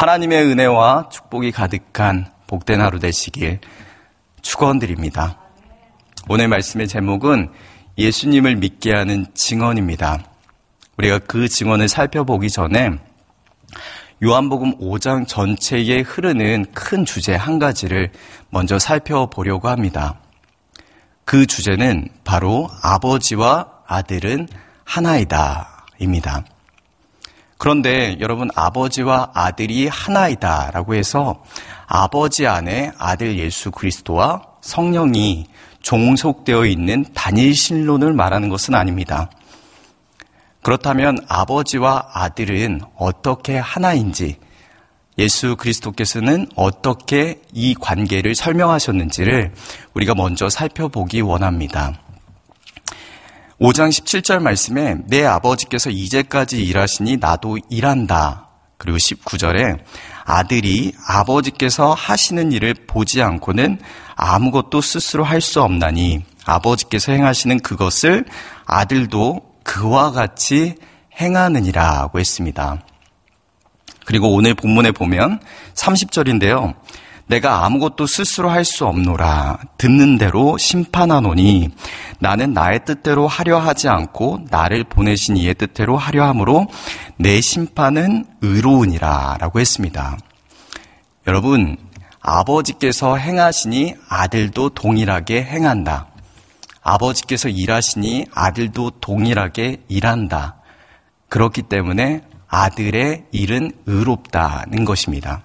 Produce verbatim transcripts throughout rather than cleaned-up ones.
하나님의 은혜와 축복이 가득한 복된 하루 되시길 축원드립니다. 오늘 말씀의 제목은 예수님을 믿게 하는 증언입니다. 우리가 그 증언을 살펴보기 전에 요한복음 오 장 전체에 흐르는 큰 주제 한 가지를 먼저 살펴보려고 합니다. 그 주제는 바로 아버지와 아들은 하나이다 입니다. 그런데 여러분, 아버지와 아들이 하나이다 라고 해서 아버지 안에 아들 예수 그리스도와 성령이 종속되어 있는 단일 신론을 말하는 것은 아닙니다. 그렇다면 아버지와 아들은 어떻게 하나인지, 예수 그리스도께서는 어떻게 이 관계를 설명하셨는지를 우리가 먼저 살펴보기 원합니다. 오 장 십칠 절 말씀에 내 아버지께서 이제까지 일하시니 나도 일한다. 그리고 십구 절에 아들이 아버지께서 하시는 일을 보지 않고는 아무것도 스스로 할 수 없나니 아버지께서 행하시는 그것을 아들도 그와 같이 행하느니라고 했습니다. 그리고 오늘 본문에 보면 삼십 절인데요. 내가 아무것도 스스로 할 수 없노라. 듣는 대로 심판하노니 나는 나의 뜻대로 하려 하지 않고 나를 보내신 이의 뜻대로 하려 함으로 내 심판은 의로우니라 라고 했습니다. 여러분, 아버지께서 행하시니 아들도 동일하게 행한다. 아버지께서 일하시니 아들도 동일하게 일한다. 그렇기 때문에 아들의 일은 의롭다는 것입니다.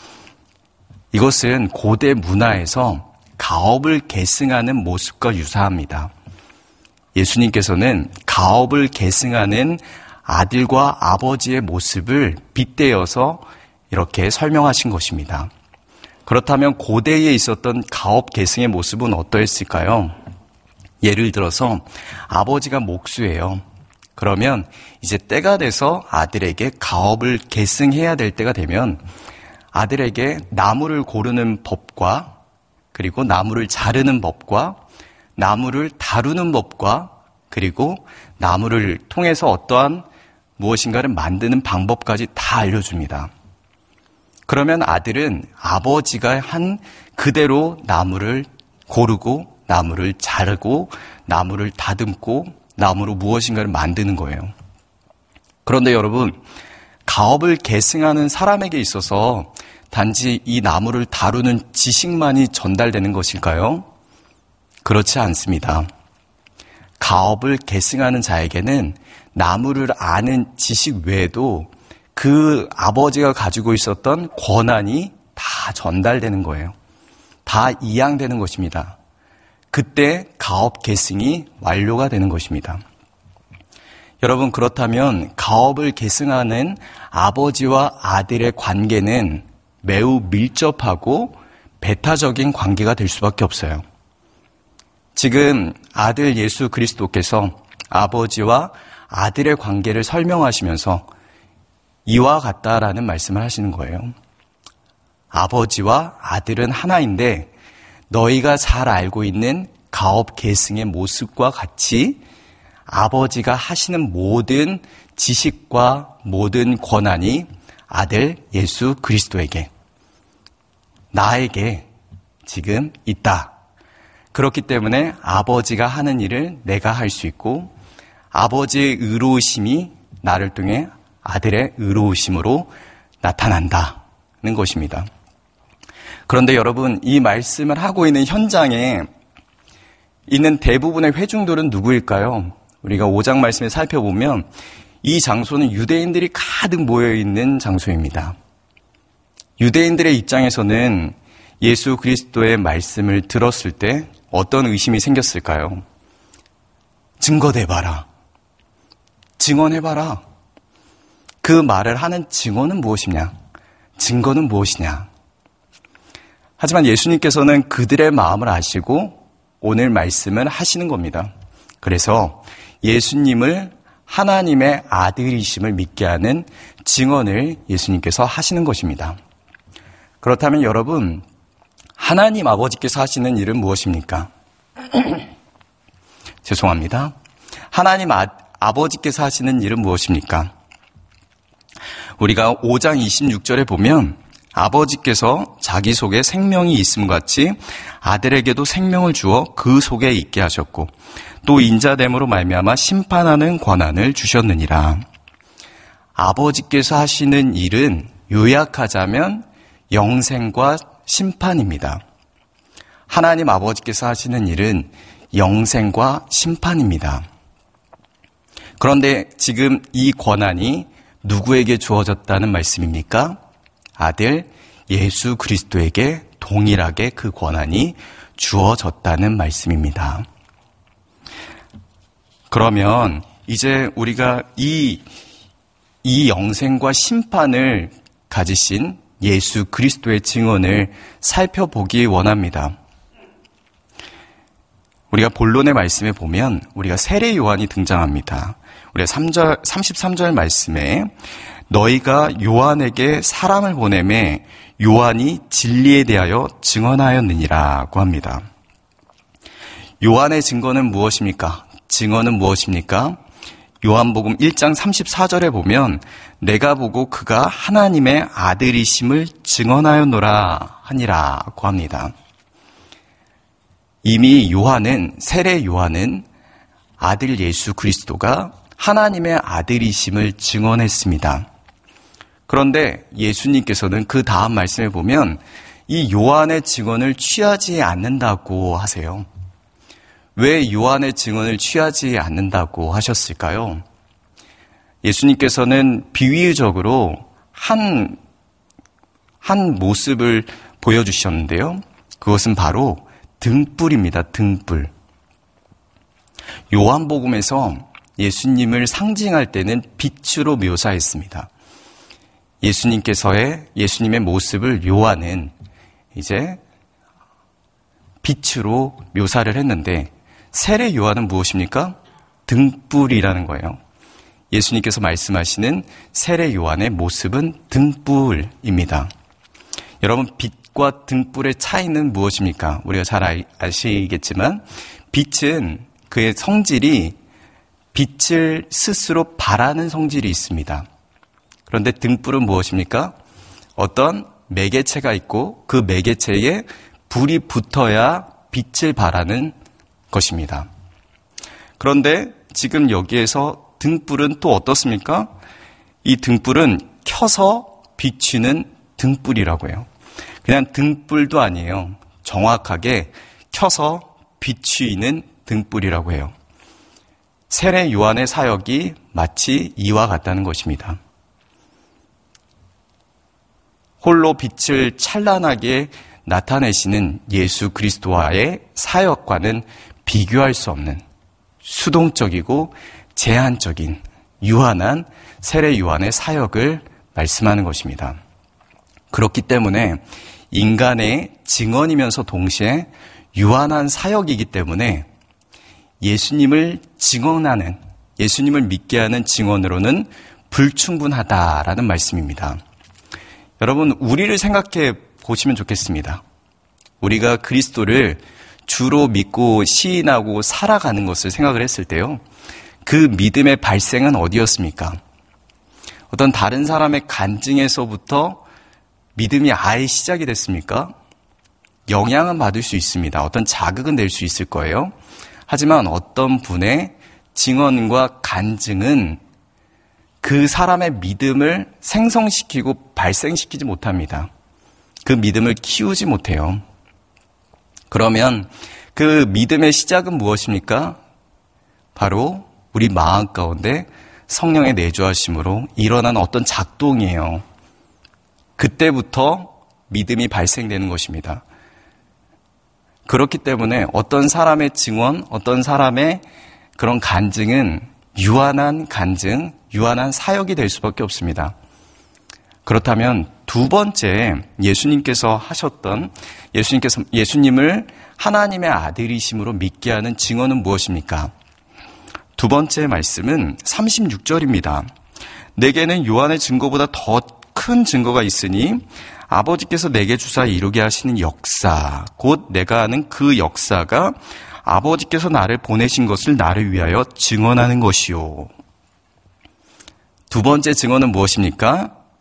이것은 고대 문화에서 가업을 계승하는 모습과 유사합니다. 예수님께서는 가업을 계승하는 아들과 아버지의 모습을 빗대어서 이렇게 설명하신 것입니다. 그렇다면 고대에 있었던 가업 계승의 모습은 어떠했을까요? 예를 들어서 아버지가 목수예요. 그러면 이제 때가 돼서 아들에게 가업을 계승해야 될 때가 되면 아들에게 나무를 고르는 법과 그리고 나무를 자르는 법과 나무를 다루는 법과 그리고 나무를 통해서 어떠한 무엇인가를 만드는 방법까지 다 알려줍니다. 그러면 아들은 아버지가 한 그대로 나무를 고르고 나무를 자르고 나무를 다듬고 나무로 무엇인가를 만드는 거예요. 그런데 여러분, 가업을 계승하는 사람에게 있어서 단지 이 나무를 다루는 지식만이 전달되는 것일까요? 그렇지 않습니다. 가업을 계승하는 자에게는 나무를 아는 지식 외에도 그 아버지가 가지고 있었던 권한이 다 전달되는 거예요. 다 이양되는 것입니다. 그때 가업 계승이 완료가 되는 것입니다. 여러분, 그렇다면 가업을 계승하는 아버지와 아들의 관계는 매우 밀접하고 배타적인 관계가 될 수밖에 없어요. 지금 아들 예수 그리스도께서 아버지와 아들의 관계를 설명하시면서 이와 같다라는 말씀을 하시는 거예요. 아버지와 아들은 하나인데 너희가 잘 알고 있는 가업 계승의 모습과 같이 아버지가 하시는 모든 지식과 모든 권한이 아들 예수 그리스도에게, 나에게 지금 있다. 그렇기 때문에 아버지가 하는 일을 내가 할 수 있고 아버지의 의로우심이 나를 통해 아들의 의로우심으로 나타난다는 것입니다. 그런데 여러분, 이 말씀을 하고 있는 현장에 있는 대부분의 회중들은 누구일까요? 우리가 오 장 말씀을 살펴보면 이 장소는 유대인들이 가득 모여있는 장소입니다. 유대인들의 입장에서는 예수 그리스도의 말씀을 들었을 때 어떤 의심이 생겼을까요? 증거대봐라. 증언해봐라. 그 말을 하는 증언은 무엇이냐? 증거는 무엇이냐? 하지만 예수님께서는 그들의 마음을 아시고 오늘 말씀을 하시는 겁니다. 그래서 예수님을 하나님의 아들이심을 믿게 하는 증언을 예수님께서 하시는 것입니다. 그렇다면 여러분, 하나님 아버지께서 하시는 일은 무엇입니까? 죄송합니다. 하나님 아, 아버지께서 하시는 일은 무엇입니까? 우리가 오 장 이십육 절에 보면 아버지께서 자기 속에 생명이 있음 같이 아들에게도 생명을 주어 그 속에 있게 하셨고 또 인자됨으로 말미암아 심판하는 권한을 주셨느니라. 아버지께서 하시는 일은 요약하자면 영생과 심판입니다. 하나님 아버지께서 하시는 일은 영생과 심판입니다. 그런데 지금 이 권한이 누구에게 주어졌다는 말씀입니까? 아들 예수 그리스도에게 동일하게 그 권한이 주어졌다는 말씀입니다. 그러면 이제 우리가 이, 이 영생과 심판을 가지신 예수 그리스도의 증언을 살펴보기 원합니다. 우리가 본론의 말씀에 보면 우리가 세례 요한이 등장합니다. 우리가 삼 절, 삼십삼 절 말씀에 너희가 요한에게 사람을 보내매 요한이 진리에 대하여 증언하였느니라고 합니다. 요한의 증거는 무엇입니까? 증언은 무엇입니까? 요한복음 일 장 삼십사 절에 보면 내가 보고 그가 하나님의 아들이심을 증언하였노라 하니라고 합니다. 이미 요한은, 세례 요한은 아들 예수 그리스도가 하나님의 아들이심을 증언했습니다. 그런데 예수님께서는 그 다음 말씀에 보면 이 요한의 증언을 취하지 않는다고 하세요. 왜 요한의 증언을 취하지 않는다고 하셨을까요? 예수님께서는 비유적으로 한, 한 모습을 보여주셨는데요. 그것은 바로 등불입니다. 등불. 요한복음에서 예수님을 상징할 때는 빛으로 묘사했습니다. 예수님께서의 예수님의 모습을 요한은 이제 빛으로 묘사를 했는데 세례 요한은 무엇입니까? 등불이라는 거예요. 예수님께서 말씀하시는 세례 요한의 모습은 등불입니다. 여러분, 빛과 등불의 차이는 무엇입니까? 우리가 잘 아시겠지만 빛은 그의 성질이 빛을 스스로 발하는 성질이 있습니다. 그런데 등불은 무엇입니까? 어떤 매개체가 있고 그 매개체에 불이 붙어야 빛을 발하는 것입니다. 그런데 지금 여기에서 등불은 또 어떻습니까? 이 등불은 켜서 비추는 등불이라고 해요. 그냥 등불도 아니에요. 정확하게 켜서 비추이는 등불이라고 해요. 세례 요한의 사역이 마치 이와 같다는 것입니다. 홀로 빛을 찬란하게 나타내시는 예수 그리스도와의 사역과는 비교할 수 없는 수동적이고 제한적인 유한한 세례 요한의 사역을 말씀하는 것입니다. 그렇기 때문에 인간의 증언이면서 동시에 유한한 사역이기 때문에 예수님을 증언하는, 예수님을 믿게 하는 증언으로는 불충분하다라는 말씀입니다. 여러분, 우리를 생각해 보시면 좋겠습니다. 우리가 그리스도를 주로 믿고 시인하고 살아가는 것을 생각을 했을 때요. 그 믿음의 발생은 어디였습니까? 어떤 다른 사람의 간증에서부터 믿음이 아예 시작이 됐습니까? 영향은 받을 수 있습니다. 어떤 자극은 될 수 있을 거예요. 하지만 어떤 분의 증언과 간증은 그 사람의 믿음을 생성시키고 발생시키지 못합니다. 그 믿음을 키우지 못해요. 그러면 그 믿음의 시작은 무엇입니까? 바로 우리 마음 가운데 성령의 내주하심으로 일어난 어떤 작동이에요. 그때부터 믿음이 발생되는 것입니다. 그렇기 때문에 어떤 사람의 증언, 어떤 사람의 그런 간증은 유한한 간증, 유한한 사역이 될 수밖에 없습니다. 그렇다면 두 번째 예수님께서 하셨던 예수님께서 예수님을 하나님의 아들이심으로 믿게 하는 증언은 무엇입니까? 두 번째 말씀은 삼십육 절입니다. 내게는 요한의 증거보다 더 큰 증거가 있으니 아버지께서 내게 주사 이루게 하시는 역사, 곧 내가 아는 그 역사가 아버지께서 나를 보내신 것을 나를 위하여 증언하는 것이요. 두 번째 증언은 무엇입니까?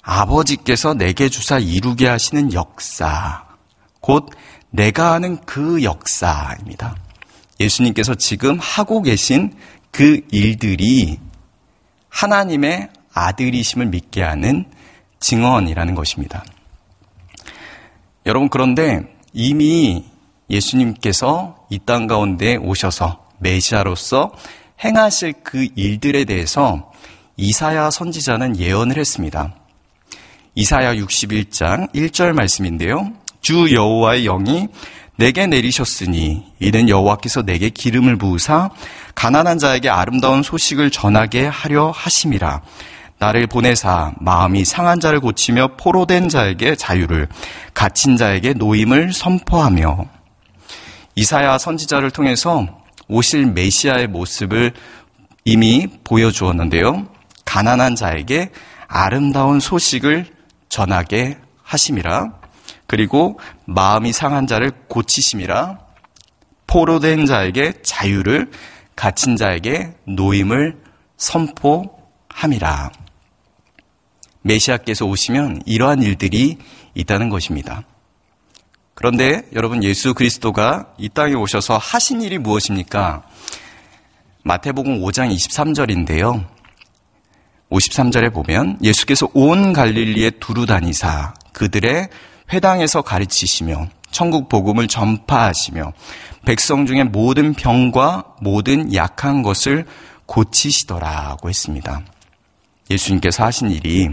아버지께서 내게 주사 이루게 하시는 역사, 곧 내가 하는 그 역사입니다. 예수님께서 지금 하고 계신 그 일들이 하나님의 아들이심을 믿게 하는 증언이라는 것입니다. 여러분, 그런데 이미 예수님께서 이 땅 가운데 오셔서 메시아로서 행하실 그 일들에 대해서 이사야 선지자는 예언을 했습니다. 이사야 육십일 장 일 절 말씀인데요. 주 여호와의 영이 내게 내리셨으니 이는 여호와께서 내게 기름을 부으사 가난한 자에게 아름다운 소식을 전하게 하려 하심이라. 나를 보내사 마음이 상한 자를 고치며 포로된 자에게 자유를, 갇힌 자에게 노임을 선포하며. 이사야 선지자를 통해서 오실 메시아의 모습을 이미 보여주었는데요. 가난한 자에게 아름다운 소식을 전하게 하심이라. 그리고 마음이 상한 자를 고치심이라. 포로된 자에게 자유를, 갇힌 자에게 노임을 선포함이라. 메시아께서 오시면 이러한 일들이 있다는 것입니다. 그런데 여러분, 예수 그리스도가 이 땅에 오셔서 하신 일이 무엇입니까? 마태복음 오 장 이십삼 절인데요. 오십삼 절에 보면 예수께서 온 갈릴리에 두루 다니사 그들의 회당에서 가르치시며 천국 복음을 전파하시며 백성 중에 모든 병과 모든 약한 것을 고치시더라고 했습니다. 예수님께서 하신 일이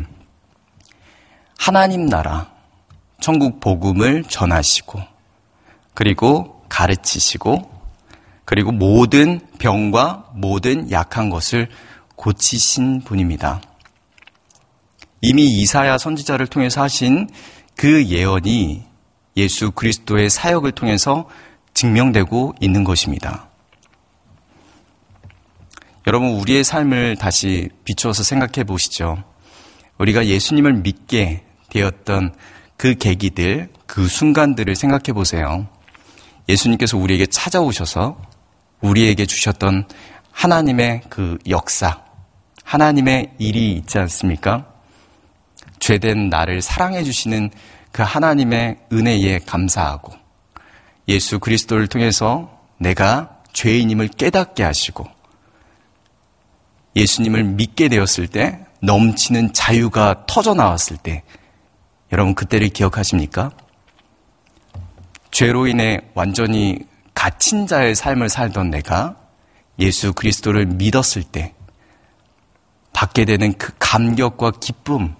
하나님 나라, 천국 복음을 전하시고, 그리고 가르치시고, 그리고 모든 병과 모든 약한 것을 고치신 분입니다. 이미 이사야 선지자를 통해서 하신 그 예언이 예수 그리스도의 사역을 통해서 증명되고 있는 것입니다. 여러분, 우리의 삶을 다시 비추어서 생각해 보시죠. 우리가 예수님을 믿게 되었던 그 계기들, 그 순간들을 생각해 보세요. 예수님께서 우리에게 찾아오셔서 우리에게 주셨던 하나님의 그 역사, 하나님의 일이 있지 않습니까? 죄된 나를 사랑해 주시는 그 하나님의 은혜에 감사하고 예수 그리스도를 통해서 내가 죄인임을 깨닫게 하시고 예수님을 믿게 되었을 때 넘치는 자유가 터져 나왔을 때 여러분 그때를 기억하십니까? 죄로 인해 완전히 갇힌 자의 삶을 살던 내가 예수 그리스도를 믿었을 때 받게 되는 그 감격과 기쁨,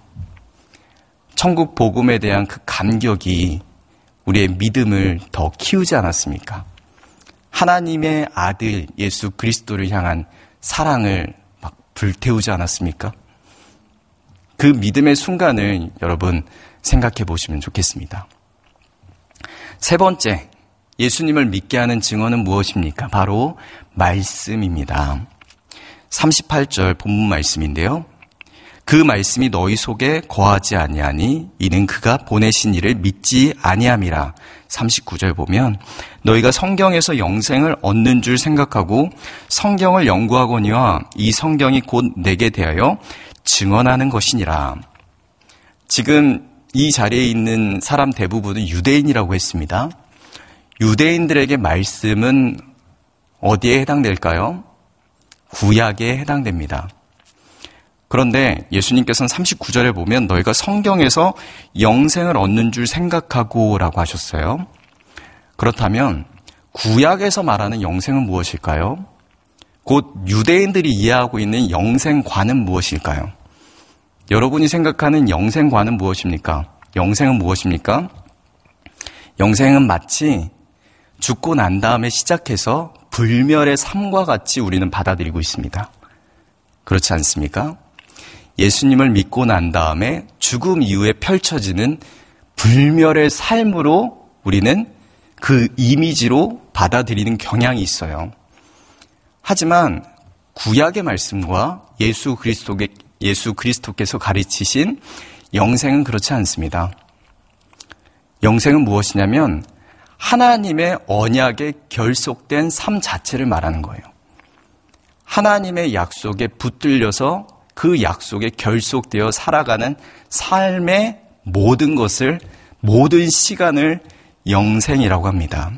천국 복음에 대한 그 감격이 우리의 믿음을 더 키우지 않았습니까? 하나님의 아들 예수 그리스도를 향한 사랑을 막 불태우지 않았습니까? 그 믿음의 순간을 여러분 생각해 보시면 좋겠습니다. 세 번째, 예수님을 믿게 하는 증언은 무엇입니까? 바로 말씀입니다. 삼십팔 절 본문 말씀인데요. 그 말씀이 너희 속에 거하지 아니하니 이는 그가 보내신 이를 믿지 아니함이라. 삼십구 절 보면 너희가 성경에서 영생을 얻는 줄 생각하고 성경을 연구하거니와 이 성경이 곧 내게 대하여 증언하는 것이니라. 지금 이 자리에 있는 사람 대부분은 유대인이라고 했습니다. 유대인들에게 말씀은 어디에 해당될까요? 구약에 해당됩니다. 그런데 예수님께서는 삼십구 절에 보면 너희가 성경에서 영생을 얻는 줄 생각하고 라고 하셨어요. 그렇다면 구약에서 말하는 영생은 무엇일까요? 곧 유대인들이 이해하고 있는 영생관은 무엇일까요? 여러분이 생각하는 영생관은 무엇입니까? 영생은 무엇입니까? 영생은 마치 죽고 난 다음에 시작해서 불멸의 삶과 같이 우리는 받아들이고 있습니다. 그렇지 않습니까? 예수님을 믿고 난 다음에 죽음 이후에 펼쳐지는 불멸의 삶으로 우리는 그 이미지로 받아들이는 경향이 있어요. 하지만 구약의 말씀과 예수 그리스도의 예수 그리스도께서 가르치신 영생은 그렇지 않습니다. 영생은 무엇이냐면 하나님의 언약에 결속된 삶 자체를 말하는 거예요. 하나님의 약속에 붙들려서 그 약속에 결속되어 살아가는 삶의 모든 것을, 모든 시간을 영생이라고 합니다.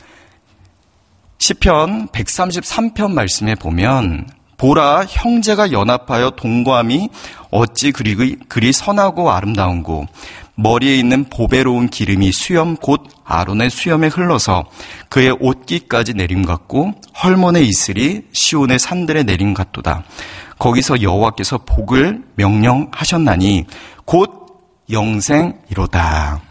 시편 백삼십삼 편 말씀에 보면 보라, 형제가 연합하여 동거함이 어찌 그리, 그리 선하고 아름다운고, 머리에 있는 보배로운 기름이 수염 곧 아론의 수염에 흘러서 그의 옷깃까지 내림 같고 헐몬의 이슬이 시온의 산들에 내림 같도다. 거기서 여호와께서 복을 명령하셨나니 곧 영생이로다.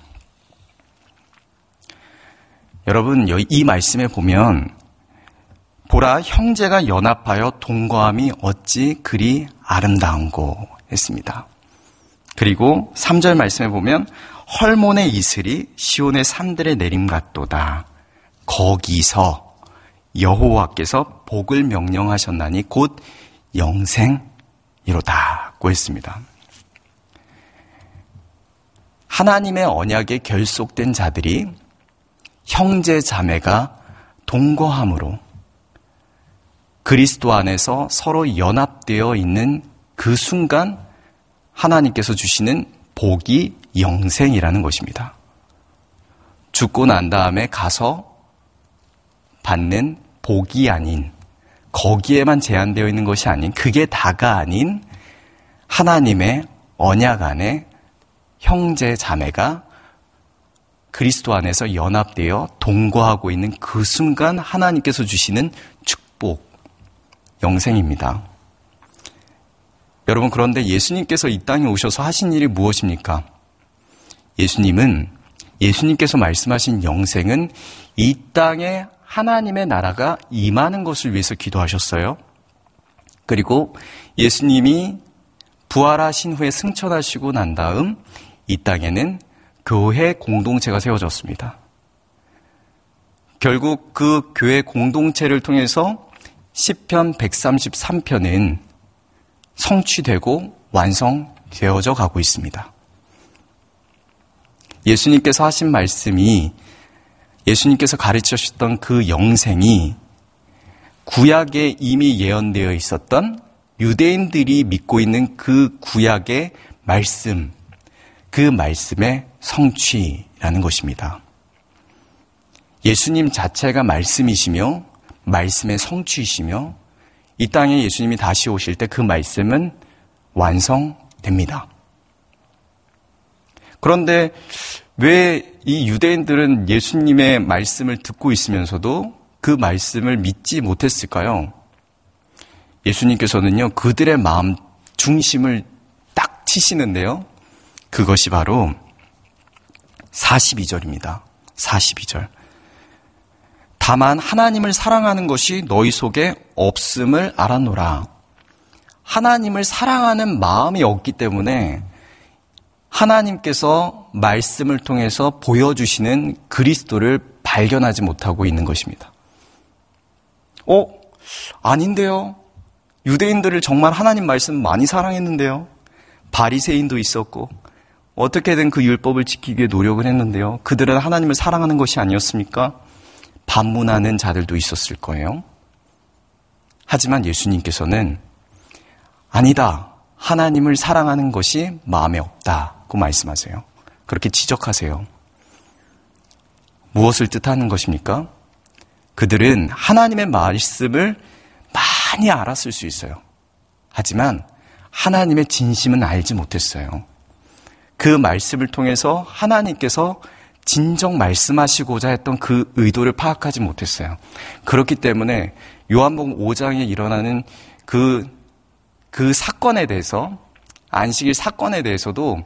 여러분, 이 말씀에 보면 보라, 형제가 연합하여 동거함이 어찌 그리 아름다운고 했습니다. 그리고 삼 절 말씀에 보면 헐몬의 이슬이 시온의 산들에 내림 같도다. 거기서 여호와께서 복을 명령하셨나니 곧 영생이로다고 했습니다. 하나님의 언약에 결속된 자들이 형제 자매가 동거함으로 그리스도 안에서 서로 연합되어 있는 그 순간 하나님께서 주시는 복이 영생이라는 것입니다. 죽고 난 다음에 가서 받는 복이 아닌, 거기에만 제한되어 있는 것이 아닌, 그게 다가 아닌 하나님의 언약 안에 형제 자매가 그리스도 안에서 연합되어 동거하고 있는 그 순간 하나님께서 주시는 축복, 영생입니다. 여러분, 그런데 예수님께서 이 땅에 오셔서 하신 일이 무엇입니까? 예수님은, 예수님께서 말씀하신 영생은 이 땅에 하나님의 나라가 임하는 것을 위해서 기도하셨어요. 그리고 예수님이 부활하신 후에 승천하시고 난 다음 이 땅에는 교회 공동체가 세워졌습니다. 결국 그 교회 공동체를 통해서 시편 백삼십삼 편은 성취되고 완성되어져 가고 있습니다. 예수님께서 하신 말씀이, 예수님께서 가르치셨던 그 영생이 구약에 이미 예언되어 있었던 유대인들이 믿고 있는 그 구약의 말씀, 그 말씀의 성취라는 것입니다. 예수님 자체가 말씀이시며 말씀의 성취이시며 이 땅에 예수님이 다시 오실 때 그 말씀은 완성됩니다. 그런데 왜 이 유대인들은 예수님의 말씀을 듣고 있으면서도 그 말씀을 믿지 못했을까요? 예수님께서는요, 그들의 마음 중심을 딱 치시는데요. 그것이 바로 사십이 절입니다. 사십이 절. 다만 하나님을 사랑하는 것이 너희 속에 없음을 알았노라. 하나님을 사랑하는 마음이 없기 때문에 하나님께서 말씀을 통해서 보여주시는 그리스도를 발견하지 못하고 있는 것입니다. 어? 아닌데요. 유대인들을 정말 하나님 말씀 많이 사랑했는데요. 바리새인도 있었고 어떻게든 그 율법을 지키기 위해 노력을 했는데요. 그들은 하나님을 사랑하는 것이 아니었습니까? 반문하는 자들도 있었을 거예요. 하지만 예수님께서는 아니다. 하나님을 사랑하는 것이 마음에 없다고 말씀하세요. 그렇게 지적하세요. 무엇을 뜻하는 것입니까? 그들은 하나님의 말씀을 많이 알았을 수 있어요. 하지만 하나님의 진심은 알지 못했어요. 그 말씀을 통해서 하나님께서 진정 말씀하시고자 했던 그 의도를 파악하지 못했어요. 그렇기 때문에 요한복음 오 장에 일어나는 그, 그 사건에 대해서, 안식일 사건에 대해서도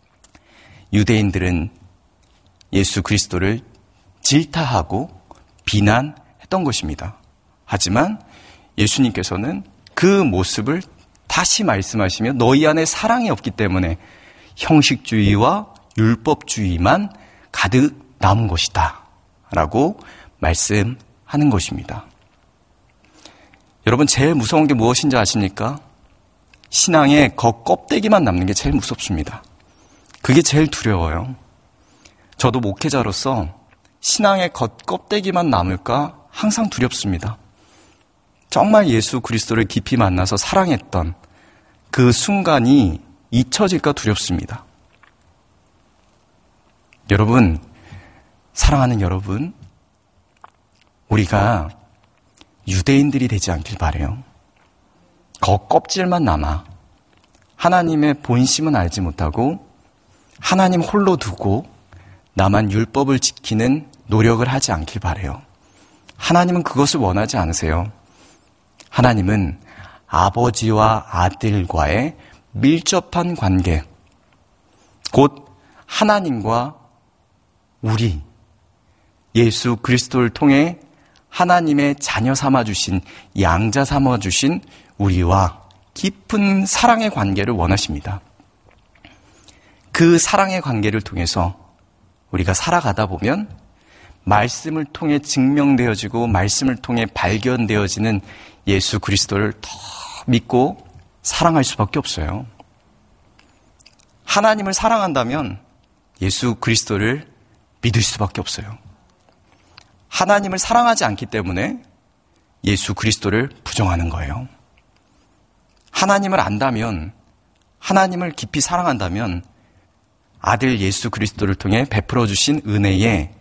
유대인들은 예수 그리스도를 질타하고 비난했던 것입니다. 하지만 예수님께서는 그 모습을 다시 말씀하시며 너희 안에 사랑이 없기 때문에 형식주의와 율법주의만 가득 남은 것이다 라고 말씀하는 것입니다. 여러분, 제일 무서운 게 무엇인지 아십니까? 신앙의 겉 껍데기만 남는 게 제일 무섭습니다. 그게 제일 두려워요. 저도 목회자로서 신앙의 겉 껍데기만 남을까 항상 두렵습니다. 정말 예수 그리스도를 깊이 만나서 사랑했던 그 순간이 잊혀질까 두렵습니다. 여러분, 사랑하는 여러분, 우리가 유대인들이 되지 않길 바라요. 겉 껍질만 남아 하나님의 본심은 알지 못하고 하나님 홀로 두고 나만 율법을 지키는 노력을 하지 않길 바라요. 하나님은 그것을 원하지 않으세요. 하나님은 아버지와 아들과의 밀접한 관계, 곧 하나님과 우리, 예수 그리스도를 통해 하나님의 자녀 삼아주신, 양자 삼아주신 우리와 깊은 사랑의 관계를 원하십니다. 그 사랑의 관계를 통해서 우리가 살아가다 보면 말씀을 통해 증명되어지고 말씀을 통해 발견되어지는 예수 그리스도를 더 믿고 사랑할 수밖에 없어요. 하나님을 사랑한다면 예수 그리스도를 믿을 수밖에 없어요. 하나님을 사랑하지 않기 때문에 예수 그리스도를 부정하는 거예요. 하나님을 안다면, 하나님을 깊이 사랑한다면 아들 예수 그리스도를 통해 베풀어 주신 은혜에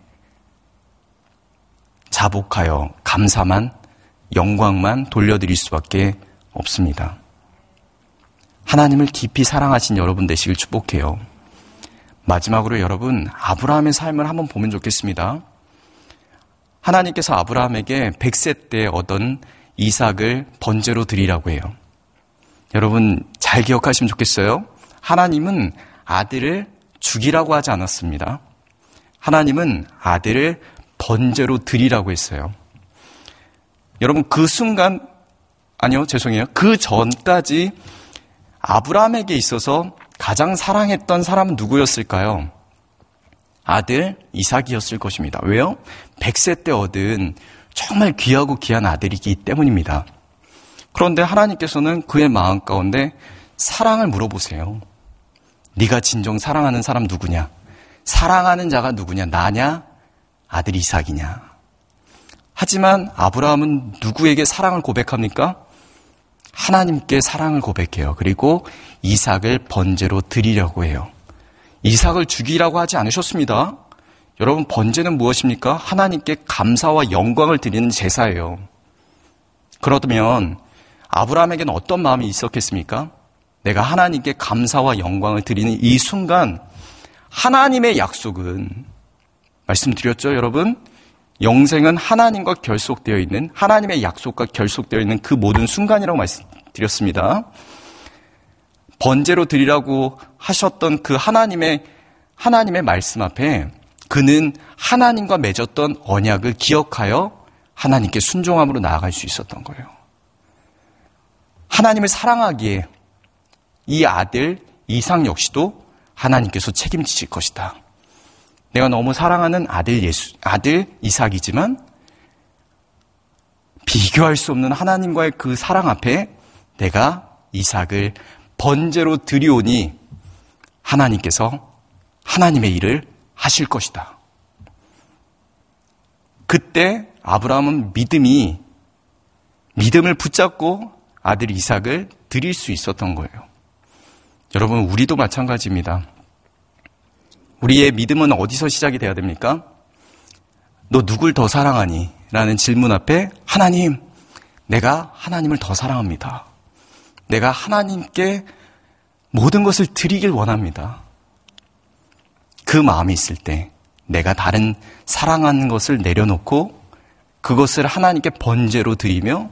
자복하여 감사만, 영광만 돌려드릴 수밖에 없습니다. 하나님을 깊이 사랑하신 여러분 되시길 축복해요. 마지막으로 여러분, 아브라함의 삶을 한번 보면 좋겠습니다. 하나님께서 아브라함에게 백 세 때 얻은 이삭을 번제로 드리라고 해요. 여러분 잘 기억하시면 좋겠어요. 하나님은 아들을 죽이라고 하지 않았습니다. 하나님은 아들을 번제로 드리라고 했어요. 여러분 그 순간, 아니요 죄송해요. 그 전까지 아브라함에게 있어서 가장 사랑했던 사람은 누구였을까요? 아들 이삭이었을 것입니다. 왜요? 백 세 때 얻은 정말 귀하고 귀한 아들이기 때문입니다. 그런데 하나님께서는 그의 마음 가운데 사랑을 물어보세요. 네가 진정 사랑하는 사람 누구냐? 사랑하는 자가 누구냐? 나냐? 아들 이삭이냐? 하지만 아브라함은 누구에게 사랑을 고백합니까? 하나님께 사랑을 고백해요. 그리고 이삭을 번제로 드리려고 해요. 이삭을 죽이라고 하지 않으셨습니다. 여러분 번제는 무엇입니까? 하나님께 감사와 영광을 드리는 제사예요. 그러면 아브라함에게는 어떤 마음이 있었겠습니까? 내가 하나님께 감사와 영광을 드리는 이 순간 하나님의 약속은, 말씀드렸죠 여러분? 영생은 하나님과 결속되어 있는, 하나님의 약속과 결속되어 있는 그 모든 순간이라고 말씀드렸습니다. 번제로 드리라고 하셨던 그 하나님의, 하나님의 말씀 앞에 그는 하나님과 맺었던 언약을 기억하여 하나님께 순종함으로 나아갈 수 있었던 거예요. 하나님을 사랑하기에 이 아들 이삭 역시도 하나님께서 책임지실 것이다. 내가 너무 사랑하는 아들 예수, 아들 이삭이지만 비교할 수 없는 하나님과의 그 사랑 앞에 내가 이삭을 번제로 드리오니 하나님께서 하나님의 일을 하실 것이다. 그때 아브라함은 믿음이, 믿음을 붙잡고 아들 이삭을 드릴 수 있었던 거예요. 여러분, 우리도 마찬가지입니다. 우리의 믿음은 어디서 시작이 돼야 됩니까? 너 누굴 더 사랑하니? 라는 질문 앞에 하나님, 내가 하나님을 더 사랑합니다. 내가 하나님께 모든 것을 드리길 원합니다. 그 마음이 있을 때 내가 다른 사랑하는 것을 내려놓고 그것을 하나님께 번제로 드리며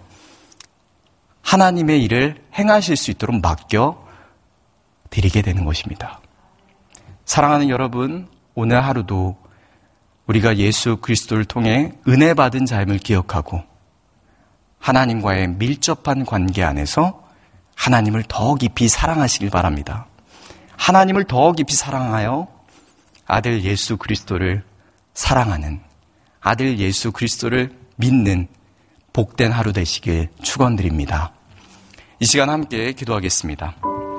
하나님의 일을 행하실 수 있도록 맡겨 드리게 되는 것입니다. 사랑하는 여러분, 오늘 하루도 우리가 예수 그리스도를 통해 은혜 받은 자임을 기억하고 하나님과의 밀접한 관계 안에서 하나님을 더 깊이 사랑하시길 바랍니다. 하나님을 더 깊이 사랑하여 아들 예수 그리스도를 사랑하는, 아들 예수 그리스도를 믿는 복된 하루 되시길 축원드립니다. 이 시간 함께 기도하겠습니다.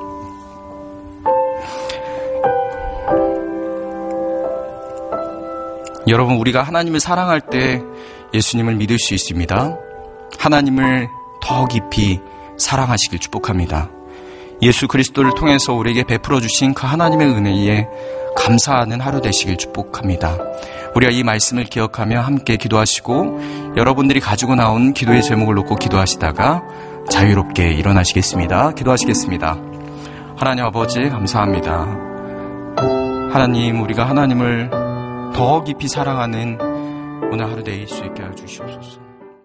여러분, 우리가 하나님을 사랑할 때 예수님을 믿을 수 있습니다. 하나님을 더 깊이 사랑하시길 축복합니다. 예수 그리스도를 통해서 우리에게 베풀어 주신 그 하나님의 은혜에 감사하는 하루 되시길 축복합니다. 우리가 이 말씀을 기억하며 함께 기도하시고 여러분들이 가지고 나온 기도의 제목을 놓고 기도하시다가 자유롭게 일어나시겠습니다. 기도하시겠습니다. 하나님 아버지 감사합니다. 하나님, 우리가 하나님을 더 깊이 사랑하는 오늘 하루 되실 수 있게 하여 주시옵소서.